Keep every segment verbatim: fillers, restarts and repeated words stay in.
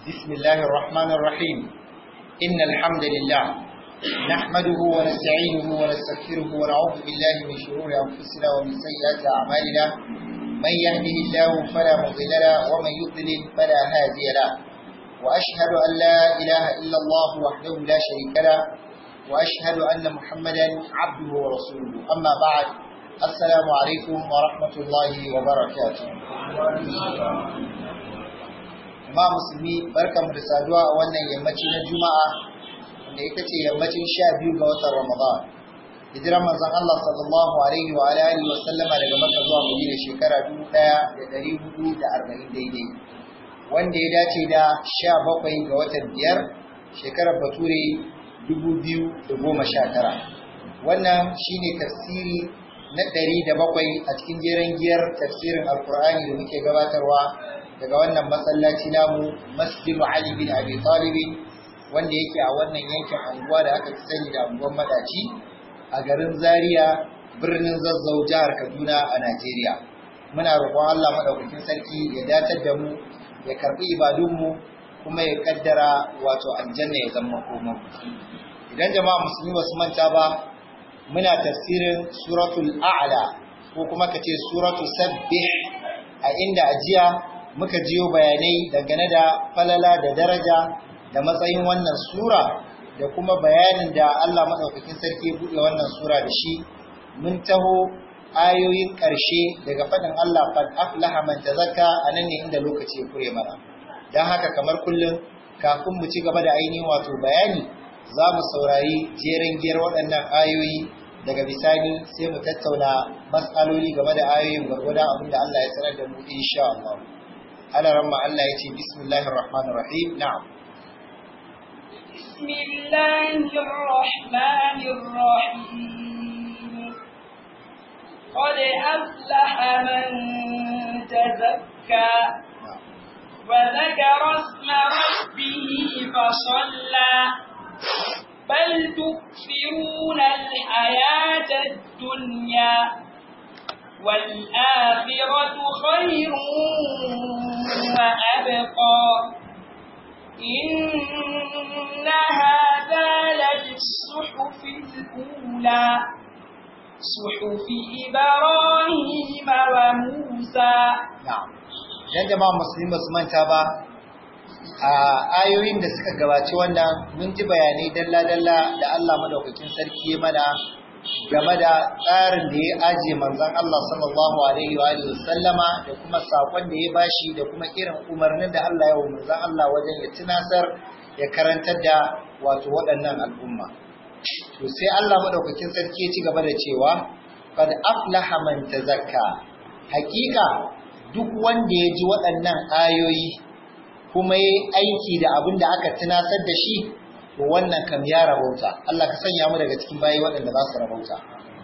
بسم الله الرحمن الرحيم إن الحمد لله نحمده ونستعينه ونستغفره ونعوذ بالله من شرور أنفسنا ومن سيئات أعمالنا من يهده الله فلا مضل له ومن يضلل فلا هادي له وأشهد أن لا إله إلا الله وحده لا شريك له وأشهد أن محمدا عبده ورسوله أما بعد السلام عليكم ورحمة الله وبركاته ma musulmi barkamu da saduwa a wannan yammaci na juma'a wanda ita ce yammacin sha biyu ga watan ramadan hijiran manzon Allah sallallahu alaihi wa alihi wa sallama daga Makka zuwa Madina shekara dubu ɗaya da ɗari hudu da arba'in daidai wanda ya dace da sha bakwai ga watan biyar shekarar bature dubu biyu da goma sha tara wannan shine tafsiri na ɗari da bakwai a cikin jeren giyar tafsirin alkur'ani da muke gabatarwa daga wannan masallaci namu Masjidu Ali bin Abi Talib wanda yake a wannan yankin anguwa da aka sani da anguwar Madaci a garin Zaria birnin Zazzau jihar Kaduna a Najeriya. Muna roƙon Allah madaukakin sarki ya datar da mu ya karbi ibadunmu kuma ya kaddara wato aljanna ya zama komai. Idan jama'a musulmi ba su manta ba muna tafsirin suratul a'la ko kuma kace suratul sabbih a inda ajiya muka jiyo bayanai dangane da falala da daraja da matsayin wannan sura da kuma bayanin da Allah madaukakin sarki ya buɗe wannan sura da shi mun taho ayoyin ƙarshe daga faɗin Allah qad aflaha man tazakka anan ne inda lokaci ya kure mana dan haka kamar kullum kafin mu ci gaba da ainihin wato bayani za mu saurari jeren giyar waɗannan ayoyi daga bisani sai mu tattauna matsaloli game da ayoyin gwargwada abinda Allah ya sanar da mu insha Allah. على رمى الله يتي بسم الله الرحمن الرحيم نعم بسم الله الرحمن الرحيم قد أفلح من تزكى وذكر اسم ربه فصلى بل تؤثرون الحياة الدنيا والآخرة خير وأبقى إن هذا للصحف الأولى صحف إبراهيم وموسى نعم dan jama'a musulmi ba su manta ba a ayoyin da suka gabaci wannan mun ji bayanai dalla-dalla da Allah madaukakin sarki ya mana game da tsarin da ya aje manzon Allah sallallahu alaihi wa sallama da kuma sakon da ya bashi da kuma irin umarnin da Allah ya wa manzon Allah wajen ya tunasar ya karantar da wato waɗannan al'umma to sai Allah madaukakin sarki ya ci gaba da cewa qad aflaha man tazakka hakika duk wanda ya ji waɗannan ayoyi kuma ya aiki da abin da aka tunasar da shi to wannan kam ya rabauta Allah ka sanya mu daga cikin bayi waɗanda za su rabauta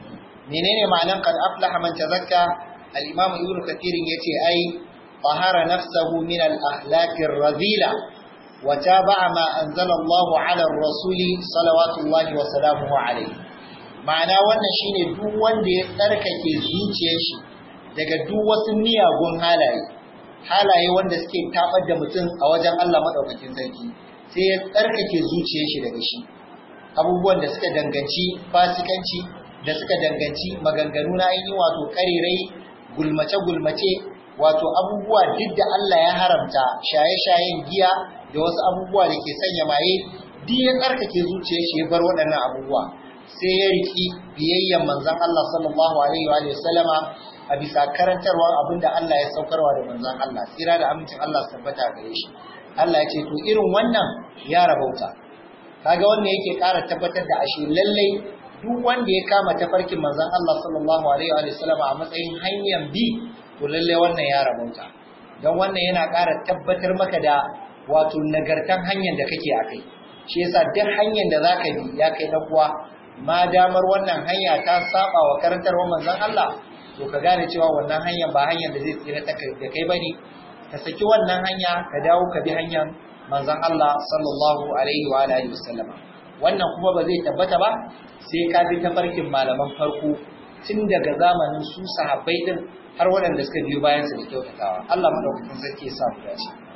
menene ma'anar qad aflaha man tazakka al-imam ibn kathir yace ai tahara nafsahu min al-ahlak ar-radila wa taba'a ma anzala Allah 'ala ar-rasuli salawatullahi wa salamuhu alayhi ma'ana wannan shine duk wanda ya tsarkake zuciyar shi daga duk wasu miyagun halaye halaye wanda suke tabar da mutum a wajen Allah madaukakin sarki sai ya tsarkake zuciyar shi daga shi abubuwan da suka danganci fasikanci da suka danganci maganganu na ainihin wato karirai gulmace-gulmace wato abubuwa duk da Allah ya haramta shaye-shayen giya da wasu abubuwa da ke sanya maye duk ya tsarkake zuciyar shi ya bar waɗannan abubuwa sai ya riki biyayyan manzon Allah sallallahu alaihi wa sallama a bisa karantarwa abinda Allah ya saukarwa da manzon Allah tsira da amincin Allah su tabbata gare shi Allah ya ce to irin wannan ya rabauta kaga wannan yake ƙara tabbatar da ashe lalle duk wanda ya kama tafarkin manzon Allah sallallahu alaihi wa sallam a matsayin hanyar bi to lalle wannan ya rabauta dan wannan yana ƙara tabbatar maka da wato nagartan hanyar da kake akai shi yasa duk hanyar da zaka bi ya kai dan uwa ma damar wannan hanya ta saba wa karantarwar manzon Allah to ka gane cewa wannan hanyar ba hanyar da zai tsira ta da kai bane ka saki wannan hanya ka dawo ka bi hanyar manzon Allah sallallahu alaihi wa alihi wasallam wannan kuma ba zai tabbata ba sai ka bi tafarkin malaman farko tun daga zamanin su sahabbai din har waɗanda suka biyo bayan su da kyautatawa Allah madaukakin sarki ya sa mu dace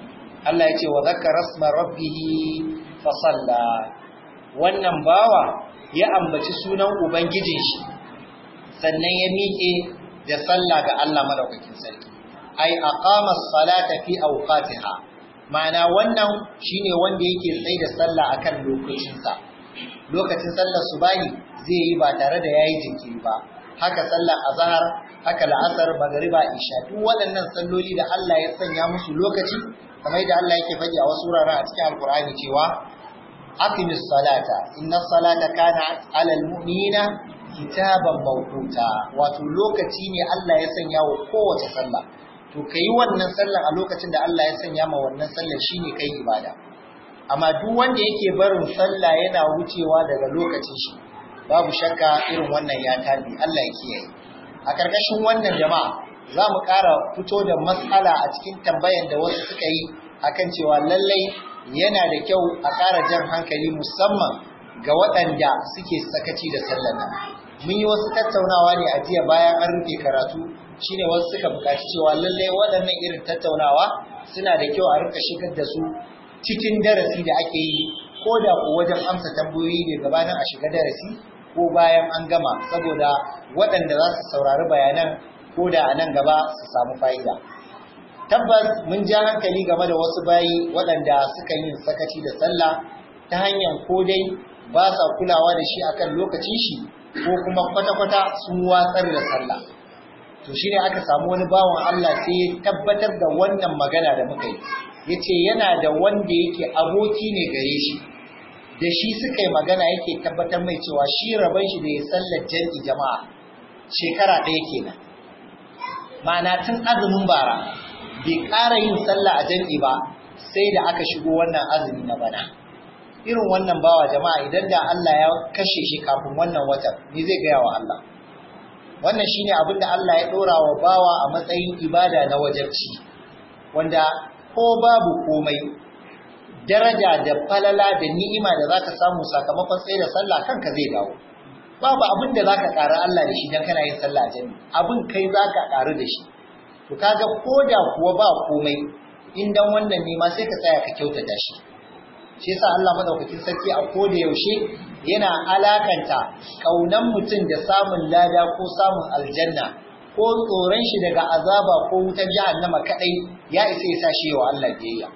Allah ya ce wa zakara isma rabbih fa salla, wannan bawa ya ambaci sunan ubangijin shi sannan ya miƙe da sallah ga Allah madaukakin sarki. Ai aqama as-salata fi awqatiha, ma'ana wannan shine wanda yake tsaye da sallah akan lokacinsa. Lokacin sallar subahi zai yi ba tare da yayi jinkiri ba, haka sallar azhar, haka la'asar, magriba, isha, duk waɗannan salloli da Allah ya sanya musu lokaci, kamar yadda Allah yake faɗi a wasu wuraren a cikin Alkur'ani cewa aqimis salata inna salata kana 'alal mu'minina kitaban mawquta, wato lokaci ne Allah ya sanya wa kowace sallah, to kai wannan sallar a lokacin da Allah ya sanya ma wannan sallar shine kai ibada. Amma duk wanda yake barin sallah yana wucewa daga lokacin shi, babu shakka irin wannan ya tabi, Allah ya kiyaye. A karkashin wannan jama'a za mu ƙara fito da matsala a cikin tambayan da wasu suka yi akan cewa lallai yana da kyau a ƙara jan hankali musamman ga waɗanda suke sakaci da sallar nan. Mun yi wasu tattaunawa ne a jiya bayan an rufe karatu, shine wasu suka buƙaci cewa lallai waɗannan irin tattaunawa suna da kyau a rika shigar da su cikin darasi da ake yi, ko da ko wajen amsa tambayoyi ne gabanin a shiga darasi ko bayan an gama, saboda waɗanda za su saurari bayanan ko da a nan gaba su samu fa'ida. Tabbas mun ja hankali game da wasu bayi waɗanda suka yi sakaci da sallah ta hanyar ko dai ba sa kulawa da shi akan lokacin shi, ko kuma kwata-kwata sun watsar da sallah. To shine aka samu wani bawan Allah sai ya tabbatar da wannan magana da muka yi, yace yana da wanda yake aboki ne gare shi, da shi suka yi magana yake tabbatar mai cewa shi rabon shi da ya sallar jami'i jama'a shekara ɗaya kenan. Ma'ana tun azumin bara bai ƙara yin sallah a jami'i ba sai da aka shigo wannan azumi na bana. Irin wannan bawa jama'a idan da Allah ya kashe shi kafin wannan watan, me zai gaya wa Allah? Wannan shine abin da Allah ya ɗora wa bawa a matsayin ibada na wajibci, wanda ko babu komai daraja da falala da ni'ima da zaka samu sakamakon tsaye da sallah kanka zai dawo. Babu abin da zaka ƙara Allah da shi dan kana yin sallah a jami'i, abin kai zaka ƙaru da shi. To kaga koda kuwa ba komai, in dan wannan ne ma sai ka tsaya ka kyautata shi. Shi yasa Allah madaukakin sarki a koda yaushe yana alakanta kaunan mutum da samun lada ko samun aljanna, ko tsoron shi daga azaba ko wutar jahannama kadai ya isa ya sa shi wa Allah biyayya.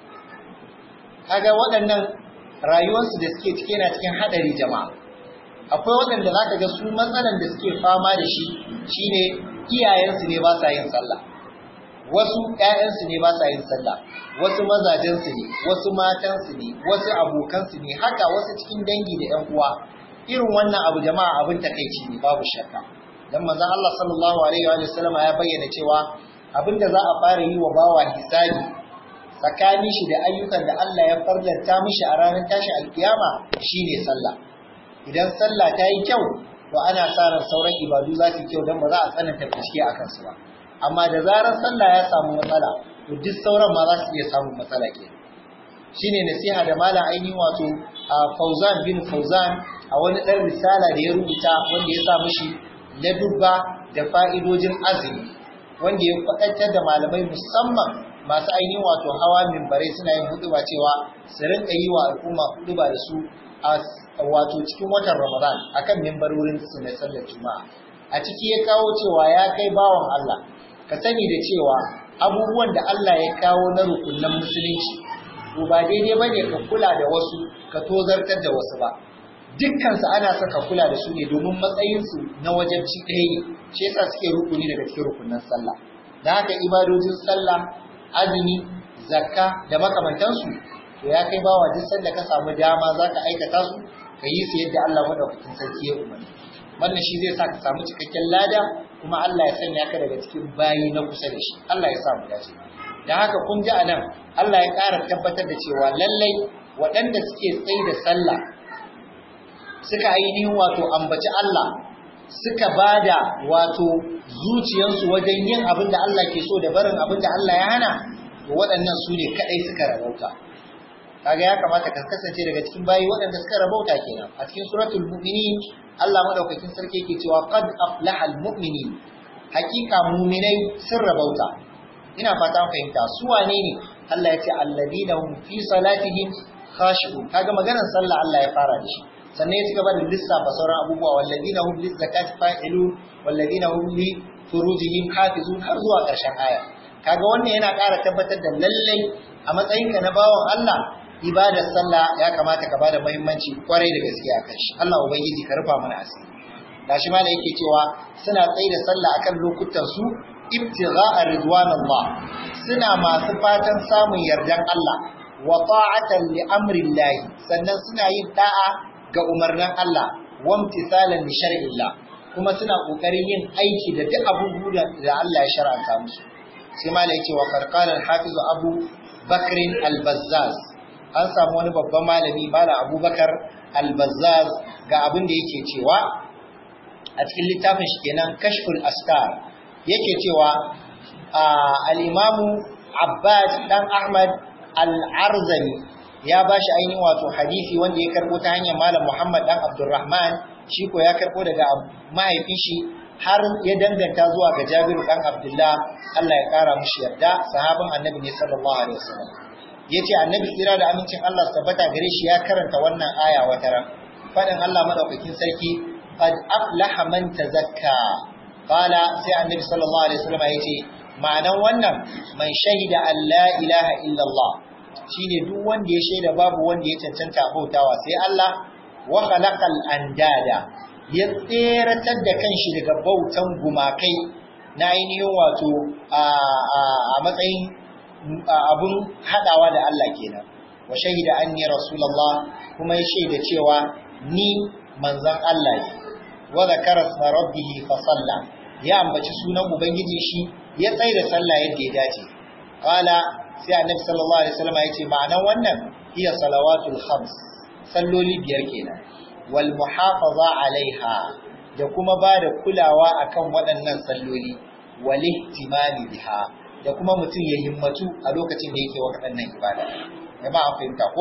Kaga waɗannan rayuwarsu da suke cike na cikin hadari jama'a. Akwai waɗanda zaka ga su matsalan da suke fama da shi shine iyayensu ne ba sa yin sallah, wasu ƴaƴansu ne ba sa yin sallah, wasu mazajensu ne, wasu matansu ne, wasu abokansu ne, haka wasu cikin dangi da ƴan uwa. Irin wannan abu jama'a abin takeici ne babu shakka. Dan manzon Allah sallallahu alaihi wa sallam ya bayyana cewa abinda za a fara yi wa bawa hisabi tsakanin shi da ayyukan da Allah ya farlanta mishi a ranar tashin alkiyama shine sallah. Idan sallah ta yi kyau, to ana sa ran sauran ibadu za su kyau dan ba za a tsananta bincike a kansu ba. Amma da zarar sallah ya samu matsala, to duk sauran ma za su iya samun matsala ke. Shine nasiha da malam ainihin wato Fauzan bin Fauzan a wani ɗan risala da ya rubuta wanda ya sa mishi na dubba da fa'idojin azumi, wanda ya kwaɗantar da malamai musamman masu ainihin wato hawa mimbarai suna yin huɗuba cewa su rinka yi wa al'umma huɗuba da su a wato cikin watan Ramadan akan mimbarorin su na sallar Juma'a. A ciki ya kawo cewa ya kai bawan Allah, ka sani da cewa abubuwan da Allah ya kawo na rukunan musulunci, to ba daidai bane ka kula da wasu ka tozartar da wasu ba. Dukkansu ana saka kula da su ne domin matsayinsu na wajibci ɗaya ne, shi yasa suke rukuni daga cikin rukunan sallah. Da haka ibadojin sallah, azumi, zakka da makamantansu, to ya kai bawa duk sanda ka samu dama za ka aikata su, ka yi su yadda Allah madaukakin sarki ya umarni. Wannan shi zai sa ka samu cikakken lada, kuma Allah ya sanya ka daga cikin bayi na kusa da shi. Allah ya sa mu dace. Da haka kun ji anan Allah ya ƙara tabbatar da cewa lallai waɗanda suke tsaye da sallah suka ainihin wato ambaci Allah, suka bada wato zuciyarsu wajen yin abin da Allah ke so da barin abin da Allah ya hana, to waɗannan su ne kaɗai suka rabauta. Kaga ya kamata ka kasance daga cikin bayi waɗanda suka rabauta kenan. A cikin suratul mu'minin Allah madaukakin sarki yake cewa qad aflahal mu'minin, hakika mu'minai sun rabauta. Ina fata fahimta su wane ne Allah ya ce alladina hum fi salatihim khashi'un kaga maganar sallah Allah ya fara da shi sannan ya ci gaba da lissafa sauran abubuwa walladina hum lizakati fa'ilun walladina hum li furujihim hafizun har zuwa ƙarshen aya kaga wannan yana ƙara tabbatar da lallai a matsayinka na bawan Allah ibadar sallah ya kamata ka bada muhimmanci kwarai da gaske a kan shi Allah ubangiji ka rufa mana asiri gashi ma da yake cewa suna tsaye da sallah akan lokutan su ibtigha'a ridwanillah suna masu fatan samun yardan Allah wa ta'atan li amrillah sannan suna yin da'a ga umarnin Allah wa imtisalan li shar'illah kuma suna kokarin yin aiki da duk abubuwan da Allah ya shar'anta musu sai ma da yake wa qarqala al-hafiz Abu Bakr al-Bazzaz an samu wani babban malami Malam Abubakar al-Bazzaz ga abin da yake cewa a cikin littafin shi kenan Kashful Astar yake cewa al-Imamu Abbas dan Ahmad al-Arzani ya bashi ainihin wato hadisi wanda ya karbo ta hanyar Malam Muhammad dan Abdurrahman shi ko ya karbo daga mahaifin shi har ya danganta zuwa ga Jabiru dan Abdullah Allah ya kara mushi yarda sahabin Annabi ne sallallahu alaihi wasallam yace Annabi tsira da amincin Allah su tabbata gare shi ya karanta wannan aya wata ran fadin Allah madaukakin sarki qad aflaha man tazakka qala sai Annabi sallallahu alaihi wasallam yace ma'anan wannan man shahida an la ilaha illa Allah shine duk wanda ya shaida babu wanda ya cancanta bautawa sai Allah wa khalaqal andada ya tseratar da kanshi daga bautan gumakai na ainihin wato a matsayin abun hadawa da Allah kenan wa shahida anni rasulullah kuma ya shaida cewa ni manzon Allah ne wa zakara isma rabbih fa salla ya ambaci sunan ubangijin shi ya tsaya da sallah yadda ya dace qala sai annabi sallallahu alaihi wasallam ya ce ma'anar wannan hiya salawatul khams salloli biyar kenan wal muhafaza alaiha da kuma ba da kulawa akan waɗannan salloli wal ihtimami biha da kuma mutum ya himmatu a lokacin da yake waɗannan ibada jama'a an fahimta ko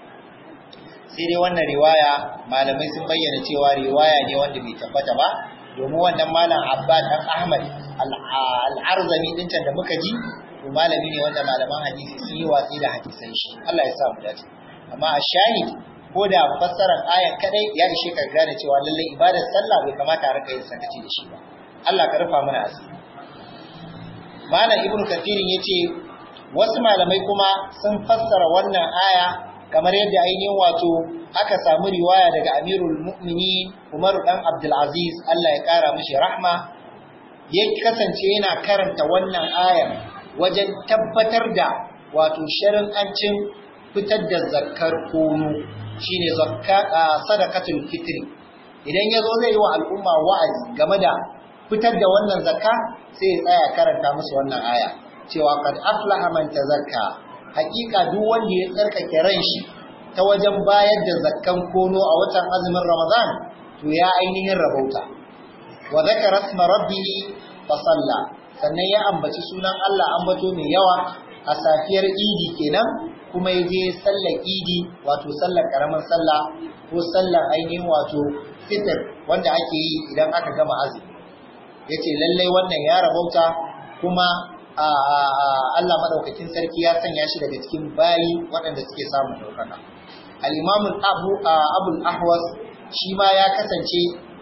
sai dai wannan riwaya malamai sun bayyana cewa riwaya ne wanda bai tabbata ba domin wannan malam Abbas dan Ahmad al-Arzami din da muka ji to malami ne wanda malaman hadisi sun yi watsi da hadisan shi Allah ya sa mu dace amma a shahid ko da fassarar ayan kadai ya ishe ka gane cewa lalle ibadar sallah bai kamata a rika yin sakaci da shi ba Allah ka rufa mana asiri malam ibnu kathirin yace wasu malamai kuma sun fassara wannan aya kamar yadda ainihin wato aka samu riwaya daga Amirul Mu'minin Umar dan Abdul Aziz Allah ya kara mishi rahma ya kasance yana karanta wannan ayar wajen tabbatar da wato shari'ancin fitar da zakkar kono shine zakka sadaqatul fitri idan yazo zai yi wa al'umma wa'azi game da fitar da wannan zakka sai ya tsaya karanta musu wannan aya cewa qad aflaha man tazakka hakika duk wanda ya tsarkake ran shi ta wajen bayar da zakkan kono a watan azumin Ramadan to ya ainihin rabauta wa zakara isma rabbih fa salla sannan ya ambaci sunan Allah ambato mai yawa a safiyar Idi kenan kuma ya je sallar Idi wato sallar karamar sallah ko sallar ainihin wato fitr wanda ake yi idan aka gama azumi yace lallai wannan ya rabauta kuma Allah madaukakin sarki ya sanya shi daga cikin bayi waɗanda suke samun daukaka al-Imam Abu Abu al-Ahwas shi ma ya kasance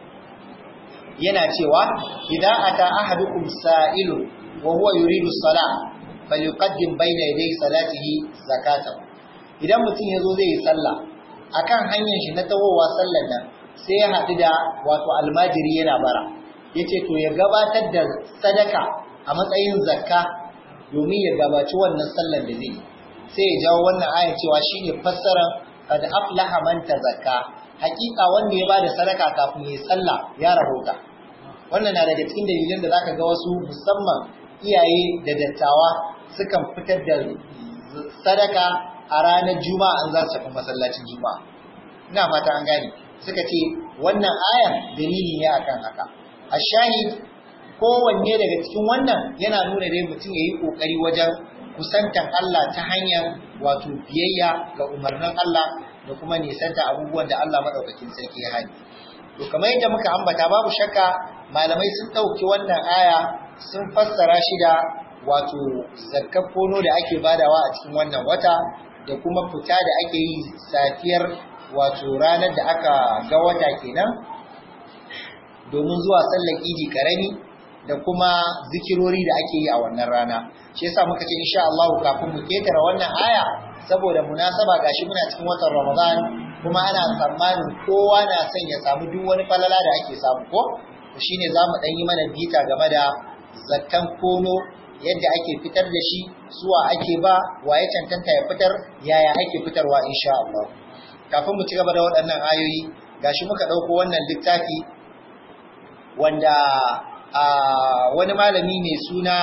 yana cewa idan ata ahadukum sa'ilun wa huwa yuridu as-salah falyuqaddim bayna yaday salatihi zakatahu idan mutum yazo zai yi sallah akan hanyar shi na tawowa sallar nan sai ya haɗu da wato almajiri yana bara yace to ya gabatar da sadaka a matsayin zakka domin ya gabaci wannan sallar da zai sai ya jawo wannan ayar cewa shine fassarar qad aflaha man tazakka hakika wanda ya bada sadaka kafin ya sallah ya rahota wannan na daga cikin dalilan da zaka ga wasu musamman iyaye da dattawa sukan fitar da sadaka a ranar juma'a an za su tafi masallacin juma'a ina fata an gane suka ce wannan ayar dalili ne akan haka ashahid kowanne daga cikin wannan yana nuna dai mutum yayi kokari wajen kusantan Allah ta hanyar wato biyayya ga umarnin Allah da kuma nisanta abubuwan da Allah madaukakin sarki ya hani to kamar yadda muka ambata babu shakka malamai sun dauki wannan aya sun fassara shi da wato zakkar kono da ake badawa a cikin wannan wata da kuma fita da ake yi safiyar wato ranar da aka ga wata kenan domin zuwa sallar idi karami da kuma zikirori da ake yi a wannan rana. Shi yasa muka ce insha Allah kafin mu ketara wannan aya saboda munasaba gashi muna cikin watan Ramadan kuma ana tsammanin kowa na son ya samu duk wani falala da ake samu ko to shine zamu dan yi mana bita game da zakkan kono, yadda ake fitar da shi, zuwa ake ba, waye cancanta ya fitar, yaya ake fitarwa insha Allah. Kafin mu ci gaba da waɗannan ayoyi gashi muka dauko wannan littafi wanda a wani malami mai suna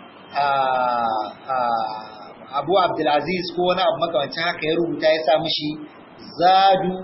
Abu Abdulaziz ko wani abu makamancin haka ya rubuta ya sa mishi Zadu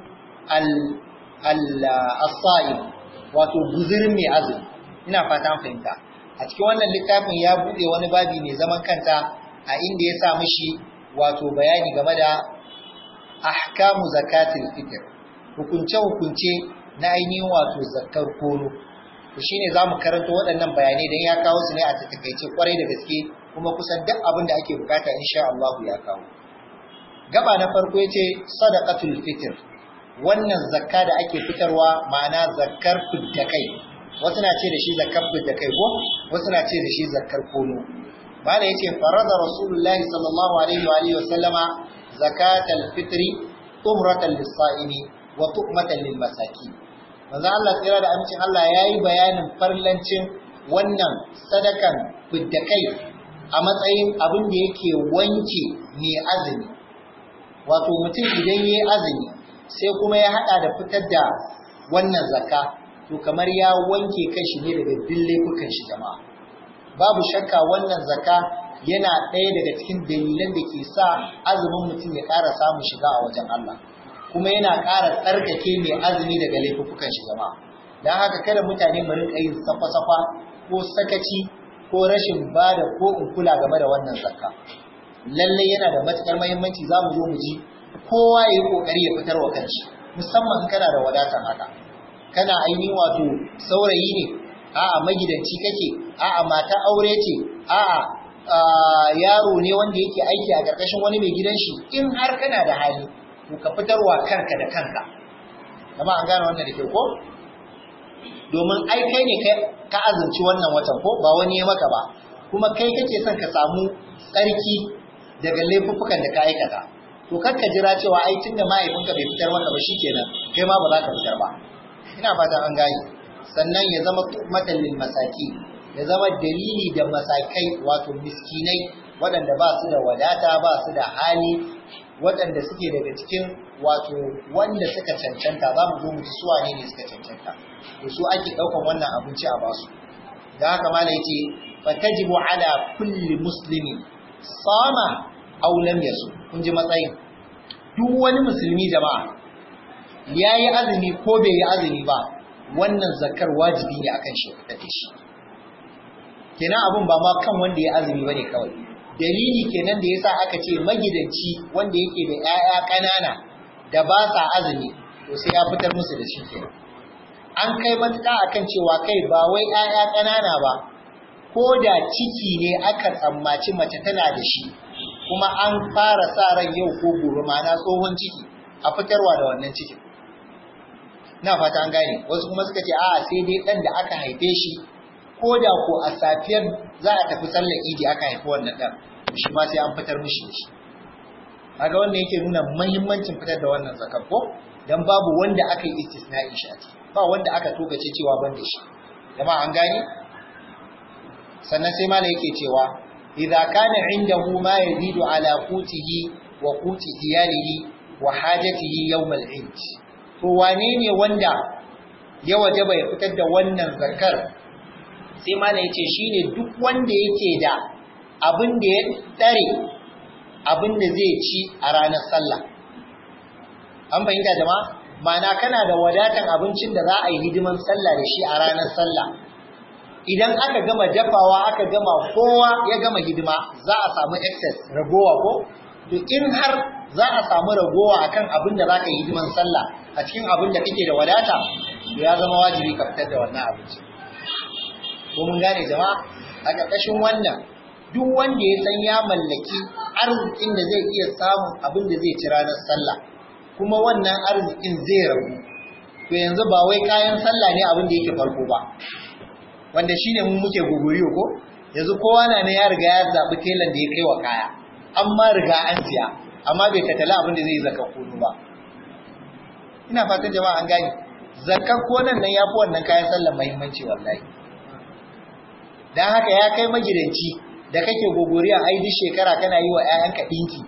al-As-Sa'im, wato guzurin mai azumi. Ina fata an fahimta. A cikin wannan littafin ya bude wani babi mai zaman kanta a inda ya sa mishi wato bayani game da ahkamu zakatul fitr, hukunce hukunce na ainihin wato zakkar kono. To shine zamu karanta waɗannan bayanai dan ya kawo su ne a takaice kwarai da gaske, kuma kusan duk abin da ake bukata insha Allah ya kawo. Gaba na farko yace sadaqatul fitr, wannan zakka da ake fitarwa ma'ana zakkar fiddakai. Wasu na ce da shi zakkar fiddakai ko wasu na ce da shi zakkar kono. Bala yace farada Rasulullahi sallallahu alaihi wa alihi wa sallama zakatal fitri umratan lis-sa'imi wa tu'matan lil-masakin. Manzo Allah tsira da amincin Allah yayi bayanin farlancin wannan sadakan fiddakai a matsayin abin da yake wanke mai azumi. Wato mutum idan yayi azumi sai kuma ya hada da fitar da wannan zakka, to kamar ya wanke kanshi ne daga dillefukan shi jama'a. Babu shakka wannan zakka yana ɗaya daga cikin dalilan da ke sa azumin mutum ya ƙara samun shiga a wajen Allah, kuma yana ƙara tsarkake mai azumi daga laifukan shi jama'a. Dan haka kada mutane mu rinka yin safa-safa ko sakaci ko rashin bada ko in kula game da wannan zakka. Lalle yana da matukar muhimmanci, zamu zo mu ji kowa yayi kokari ya fitar wa kanshi, musamman kana da wadatar haka. Kana ainihin wato saurayi ne, a'a magidanci kake, a'a mata aure ce, a'a yaro ne wanda yake aiki a ƙarƙashin wani mai gidan shi, in har kana da hali to ka fitarwa kanka da kanka. Amma an gane wannan da ke ko? Domin ai kai ne ka azumci wannan watan ko ba wani ya maka ba, kuma kai kake son ka samu tsarki daga laifuffukan da ka aikata. To kar ka jira cewa ai tunda mahaifinka bai fitar maka ba shikenan kai ma ba za ka fitar ba. Ina fatan an gane. Sannan ya zama matallin masaki, ya zama dalili da masakai wato miskinai waɗanda ba su da wadata, ba su da hali, waɗanda suke daga cikin wato wanda suka cancanta. Za mu zo mu ci suwa ne ne suka cancanta, to su ake ɗaukan wannan abinci a basu. Da haka mala yace fa tajibu ala kulli muslimin sama aw lam yasu. Kun ji matsayin duk wani musulmi jama'a, yayi azumi ko bai yi azumi ba, wannan zakar wajibi ne akan shi da shi. Kenan abun ba ma kan wanda ya azumi bane kawai. Dalili kenan da yasa aka ce magidanci wanda yake da 'ya'ya ƙanana da ba sa azumi to sai ya fitar musu da shi kenan. An kai matuƙa akan cewa kai ba wai 'ya'ya ƙanana ba, ko da ciki ne aka tsammaci mace tana da shi kuma an fara sa ran yau ko gobe, ma'ana tsohon ciki, a fitarwa da wannan cikin. Na fata an gane. Wasu kuma suka ce a'a sai dai ɗan da aka haife shi ko da ko a safiyar za a tafi sallar idi aka haifi wannan ɗan, shi ma sai an fitar mishi da shi. Kaga wannan yake nuna muhimmancin fitar da wannan zakar ko, dan babu wanda aka yi istisna'i shi a ciki, ba wanda aka togace cewa ban da shi. Jama'a an gane. Sannan sai malai yake cewa idza kana indahu ma yazidu ala qutihi wa quti iyalihi wa hajatihi yawm al-eid, to wane ne wanda ya wajaba ya fitar da wannan zakar? Sai malai yace shine duk wanda yake da abin da ya tsare abin da zai ci a ranar sallah. An fahimta jama'a? Ma'ana kana da wadatan abincin da za a yi hidiman sallah da shi a ranar sallah. Idan aka gama dafawa, aka gama kowa ya gama hidima, za a samu excess ragowa ko? To in har za a samu ragowa akan abin da zaka yi hidiman sallah a cikin abin da kake da wadata, to ya zama wajibi ka fitar da wannan abinci. Ko mun gane jama'a? A ƙarƙashin wannan duk wanda ya san ya mallaki arzikin da zai iya samun abin da zai ci ranar sallah kuma wannan arzikin zai rabu, to yanzu ba wai kayan sallah ne abin da yake farko ba, wanda shine mun muke gogoriyo ko yanzu kowa na ne ya riga ya zabi telan da ya kai wa kaya, amma riga an siya amma bai tattala abin da zai zakar kono ba. Ina fatan jama'a an gane zakar konon nan yafi wannan kayan sallah muhimmanci wallahi. Dan haka ya kai magidanci da kake gogoriya ai duk shekara kana yi wa ƴaƴanka dinki,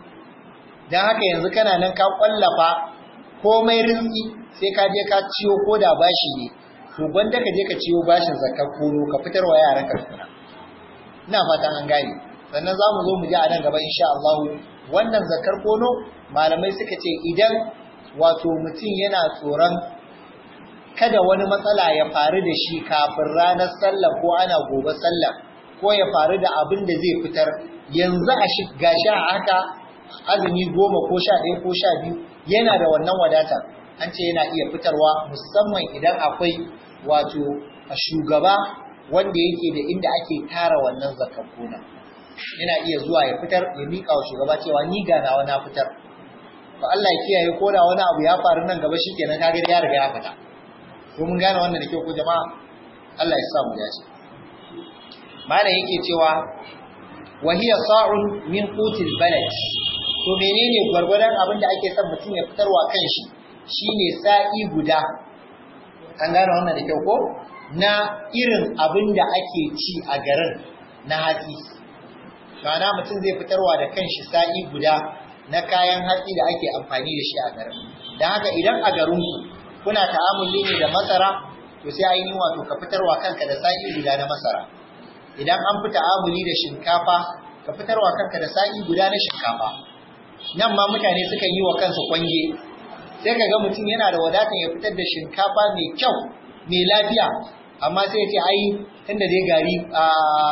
dan haka yanzu kana nan ka kwallafa komai rinki sai ka je ka ciyo koda bashi ne, to gwanda ka je ka ciyo bashin zakar kono ka fitar wa yaranka tukuna. Ina fatan an gane. Sannan za mu zo mu ji a nan gaba insha Allah wannan zakar kono malamai suka ce idan wato mutum yana tsoron kada wani matsala ya faru da shi kafin ranar sallah ko ana gobe sallah ko ya faru da abin da zai fitar yanzu a shiga sha haka azumi goma ko sha ɗaya ko sha biyu yana da wannan wadata, an ce yana iya fitarwa musamman idan akwai wato a shugaba wanda yake da inda ake tara wannan zakar kona, yana iya zuwa ya fitar ya miƙa wa shugaba cewa ni ga nawa na fitar. To Allah ya kiyaye ko da wani abu ya faru nan gaba shikenan kage ya riga ya fita. Ko mun gane wannan da kyau ko jama'a? Allah ya sa mu dace. Malam yake cewa wa hiya sa'un min qutil balad. To menene gwargwadon abin da ake son mutum ya fitarwa kanshi shine sa'i guda. An gane wannan da kyau ko? Na irin abin da ake ci a garin na hatsi. Kana mutum zai fitarwa da kanshi sa'i guda na kayan hatsi da ake amfani da shi a garin. Dan haka idan a garinku kuna ta'amuli ne da masara, to sai ainihin wato ka fitarwa kanka da sa'i guda na masara. Idan an fi ta'amuli da shinkafa, ka fitarwa kanka da sa'i guda na shinkafa. Nan ma mutane suka yi wa kansu kwange, sai ka ga mutum yana da wadatan ya fitar da shinkafa mai kyau, mai lafiya, amma sai ya ce ai tunda dai gari a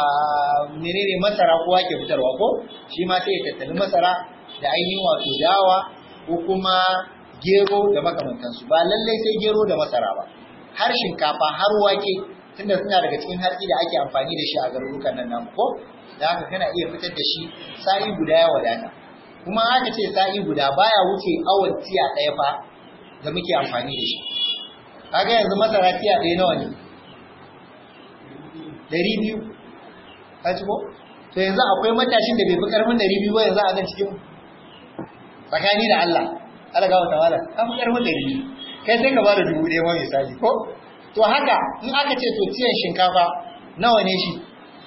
menene masara kowa ke fitarwa ko, shi ma sai ya tattali masara da ainihin wato dawa ko kuma gero da makamantansu. Ba lallai sai gero da masara ba, har shinkafa har wake tunda suna daga cikin hatsi da ake amfani da shi a garurukan nan namu ko, da haka kana iya fitar da shi sa'i guda ya wadata. Kuma aka ce sa'i guda baya wuce awon tiya ɗaya fa da muke amfani da shi. Kaga yanzu masara tiya ɗaya nawa ne? Ɗari biyu. Ka ci ko? To yanzu akwai matashin da bai fi ƙarfin ɗari biyu ba yanzu a nan cikin tsakani da Allah. Allah ga wata wala. Ka fi ƙarfin ɗari biyu. Kai sai ka ba da dubu ɗaya ma misali ko? To haka in aka ce to tiyan shinkafa nawa ne shi?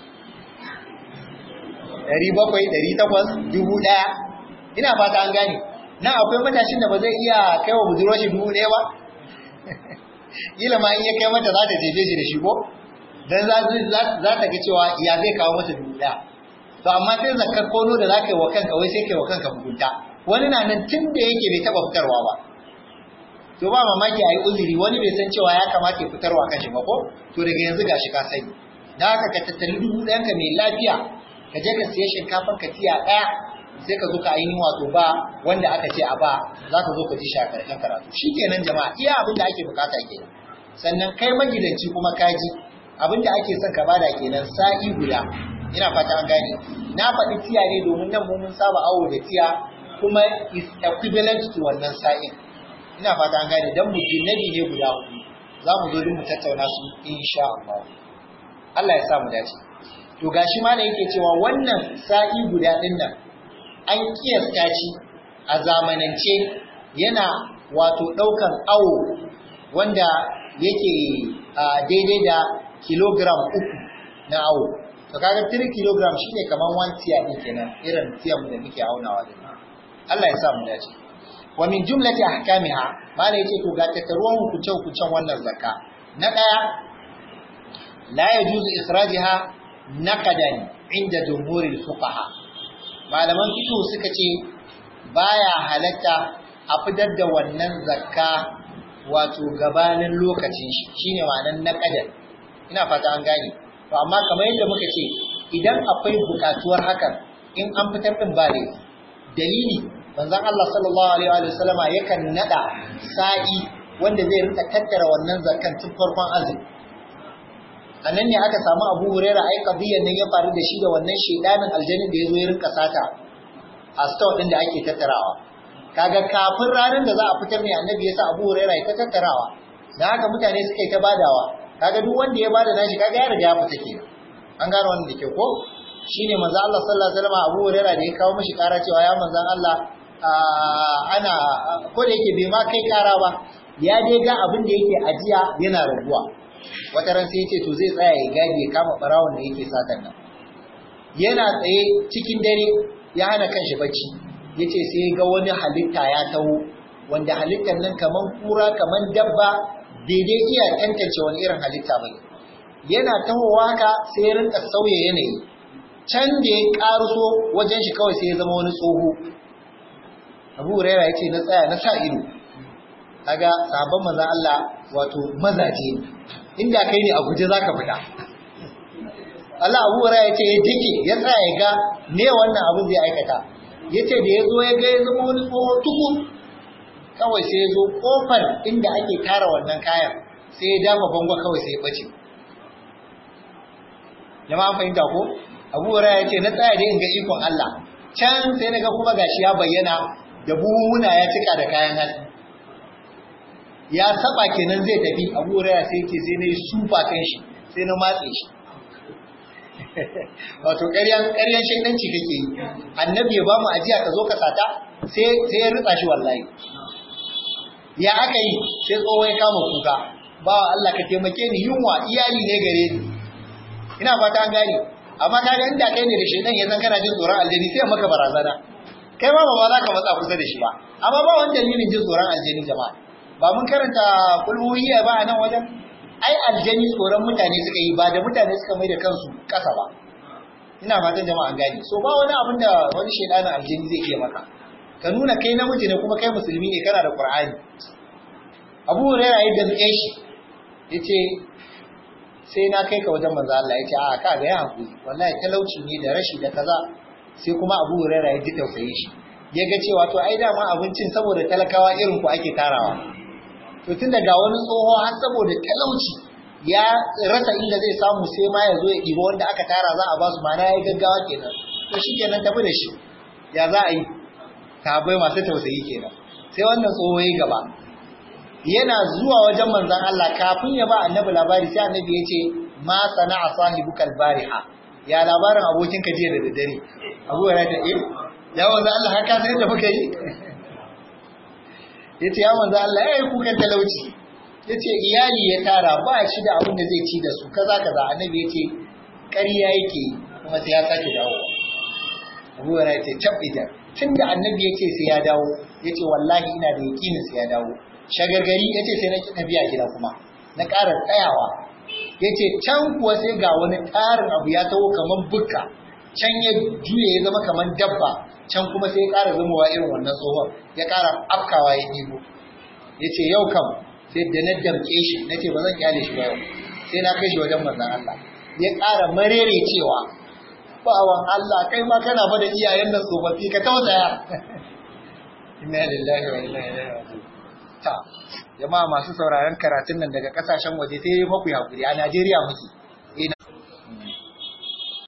Ɗari bakwai, ɗari takwas, dubu ɗaya. Ina fata an gane. Nan akwai matashin da ba zai iya kai wa budurwar shi dubu ɗaya ba? Kila ma in ya kai mata za ta jefe shi da shi ko? Dan za ta ga cewa ya zai kawo mata dubu ɗaya. To amma sai zakar kono da za ka yi wa kanka wai sai ka yi wa kanka mugunta. Wani na nan tun da yake bai taɓa fitarwa ba. To ba mamaki a yi uzuri, wani bai san cewa ya kamata ya fitarwa kan shi ba ko? To daga yanzu gashi ka sani. Da haka ka tattali dubu ɗayanka mai lafiya, ka je ka siya shinkafan ka tiya ɗaya, sai ka zo ka ainihin wato ba wanda aka ce a ba, za ka zo ka ji shi a ƙarshen karatu. Shi kenan jama'a, iya abin da ake bukata kenan. Sannan kai magidanci kuma kaji, abin da ake son ka bada kenan sa'i guda. Ina fata an gane. Na faɗi tiya ne domin nan mun saba awo da tiya kuma is equivalent to wannan sa'in. Ina fata an gane dan mujallabi ne guda hudu. Za mu zo din mu tattauna su insha Allah. Allah ya sa mu dace. To gashi ma da yake cewa wannan sa'i guda din nan an kiyasta shi a zamanance yana wato daukan awo wanda yake daidai da kilogram uku na awo. To kaga three kilogram shine kaman one tiya din kenan, irin tiyan da muke aunawa din. Allah ya sa mu dace. Wa min jumlati ahkamiha, mala yace to ga tattaruwan hukunce hukuncen wannan zakka. Na daya, la yajuzu ikhrajaha naqadan inda jumhuril fuqaha. Malaman fiqh suka ce baya halatta a fitar da wannan zakka wato gabanin lokacin shi, shine ma'anar naqadan. Ina fata an gane. To amma kamar yadda muka ce idan akwai bukatuwar hakan in an fitar din ba dai dalili manzon Allah sallallahu alaihi wa sallama yakan nada sa'i wanda zai rinka tattara wannan zakkan tun farkon azumi. anan ne aka samu Abu Huraira ai qadiyan nan ya faru da shi da wannan shedanin aljanin da yazo ya rinka sata a store din da ake tattarawa kaga kafin ranar da za a fitar ne annabi ya sa Abu Huraira ya tattarawa dan haka mutane suka yi ta badawa kaga duk wanda ya bada nashi kaga ya riga ya fita kenan an gano wannan da ke ko shine manzo Allah sallallahu alaihi wasallam Abu Huraira da ya kawo mishi kara cewa ya manzo Allah ana ko da yake bai ma kai kara ba ya dai ga abin da yake ajiya yana rabuwa wata ran sai ya ce to zai tsaya ya gadi ya kama barawon da yake satan nan yana tsaye cikin dare ya hana kanshi bacci yace sai ga wani halitta ya taho wanda halittar nan kaman kura kaman dabba daidai iya tantance wani irin halitta bane yana tahowa haka sai ya rinka sauya yanayi can da ya karuso wajen shi kawai sai ya zama wani tsoho Abu Hurairah yace na tsaya na sa ido kaga sahabban manzon Allah wato mazaje inda kai ne a guje zaka fita Allah Abu Hurairah yace ya dike ya tsaya ya ga me wannan abu zai aikata yace da yazo ya ga ya zama wani tsoho tuku kawai sai ya zo kofar inda ake tara wannan kayan sai ya dafa bango kawai sai ya bace jama'a fahimta ko Abu Hurairah yace na tsaya da in ga ikon Allah can sai naga kuma gashi ya bayyana da buhuna ya cika da kayan hatsi ya saba kenan zai tafi Abu Hurairah sai yake sai nayi sufa kan shi sai na matse shi wato ƙaryan ƙaryan shedanci kake yi annabi ya ba mu ajiya ka zo ka sata sai sai ya ritsa shi wallahi ya aka yi sai tsoho ya kama kuka ba Allah ka taimake ni yunwa iyali ne gare ni ina fata an gane amma kaga inda kai ne da shedan ya san kana jin tsoron aljani sai maka barazana kai ma ba za ka matsa kusa da shi ba amma ba wani dalilin jin tsoron aljani jama'a ba mun karanta kulhuhiyya ba a nan wajen ai aljani tsoron mutane suka yi ba da mutane suka mai da kansu kasa ba ina fatan jama'a an gane so ba wani abin da wani shedanin aljani zai iya maka ka nuna kai namiji ne kuma kai musulmi ne kana da Qur'ani Abu Hurairah ya damƙe shi yace sai na kai ka wajen manzo Allah yace a ka ga ya hakuri wallahi talauci ne da rashi da kaza sai kuma Abu Hurairah ya ji tausayin shi ya ga cewa to ai dama abincin saboda talakawa irin ku ake tarawa to tunda ga wani tsoho har saboda talauci ya rasa inda zai samu sai ma ya zo ya ɗiba wanda aka tara za a ba su mana ya gaggawa kenan to shikenan tafi da shi ya za a yi sahabbai masu tausayi kenan sai wannan tsoho ya gaba yana zuwa wajen manzon Allah kafin ya ba annabi labari sai annabi ya ce ma sana'a sahibukal bariha ya labarin abokinka jiya da daddare Abu Hurairah ta eh ya manzon Allah haka sai da muka yi yace ya manzon Allah eh kukan talauci yace iyali ya tara ba shi da abin da zai ci da su kaza kaza annabi yace ƙarya yake kuma sai ya sake dawo Abu Hurairah ya ce tabbita tunda annabi yace sai ya dawo yace wallahi ina da yakinin sai ya dawo shagargari yace sai na kina biya gida kuma na ƙara tsayawa yace can kuwa sai ga wani tarin abu ya tawo kaman bukka can ya juye ya zama kaman dabba can kuma sai ya ƙara zamowa irin wannan tsohon ya ƙara afkawa ya dibo yace yau kam sai da na damke shi nace ba zan kyale shi ba yau sai na kai shi wajen manzon Allah ya ƙara marere cewa bawan Allah kai ma kana fa da iyayen nan tsofaffi ka tausaya inna lillahi wa inna ilaihi raji'un ta jama'a masu sauraron karatun nan daga kasashen waje sai maku hakuri a Najeriya muke